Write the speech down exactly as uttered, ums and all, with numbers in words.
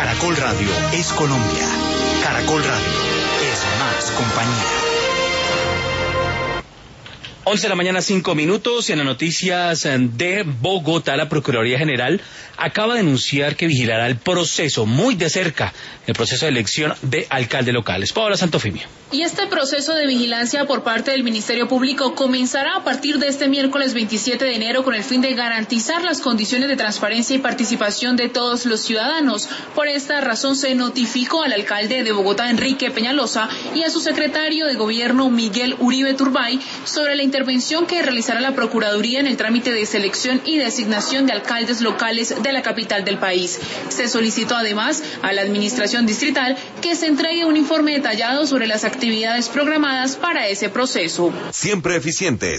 Caracol Radio es Colombia. Caracol Radio es más compañía. once de la mañana, cinco minutos. En las noticias de Bogotá, la Procuraduría General acaba de anunciar que vigilará el proceso muy de cerca, el proceso de elección de alcaldes locales. Paola Santofimio. Y este proceso de vigilancia por parte del Ministerio Público comenzará a partir de este miércoles veintisiete de enero con el fin de garantizar las condiciones de transparencia y participación de todos los ciudadanos. Por esta razón se notificó al alcalde de Bogotá, Enrique Peñalosa, y a su secretario de Gobierno, Miguel Uribe Turbay, sobre la intervención que realizará la Procuraduría en el trámite de selección y designación de alcaldes locales de la capital del país. Se solicitó además a la Administración Distrital que se entregue un informe detallado sobre las actividades programadas para ese proceso. Siempre eficientes,